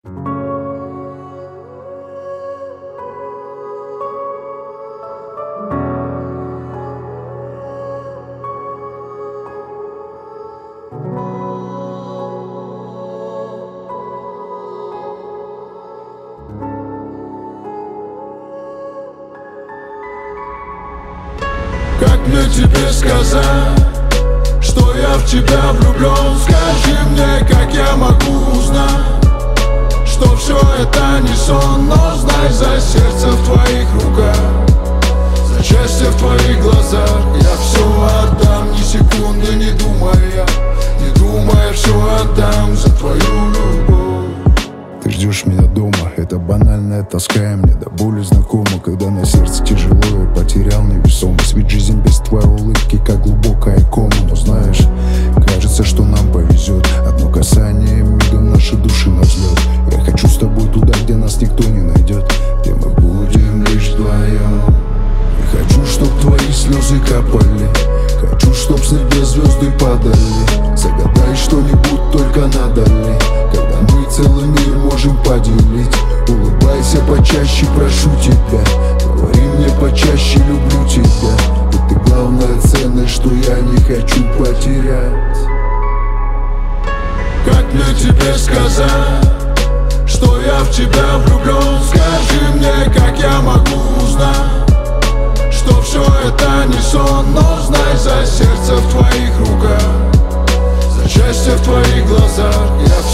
Как мне тебе сказать, что я в тебя влюблен? Скажи мне, как я могу узнать, что все это не сон? Но знай, за сердце в твоих руках, за счастье в твоих глазах я все отдам, ни секунды не думая, все отдам за твою любовь. Ты ждешь меня дома, это банальная тоска, и мне до боли знакома, когда на сердце тяжело, я потерял невесомость. Ведь жизнь без твоей улыбки, как глубокая кома. Но знаешь, кажется, что нам повезет. Одно касание, мигом наши души на взлет. Я хочу с тобой туда, где нас никто не найдет, где мы будем лишь вдвоем. Я хочу, чтоб твои слезы капали, хочу, чтоб с небес звезды падали. Загадай что-нибудь только надали, когда мы целый мир можем поделить. Улыбайся почаще, прошу тебя, говори мне почаще, люблю тебя. Ведь ты главная ценность, что я не хочу потерять. Как мне тебе сказать, что я в тебя влюблен? Скажи мне, как я могу узнать, что все это не сон? Но знай, за сердце в твоих руках, за счастье в твоих глазах я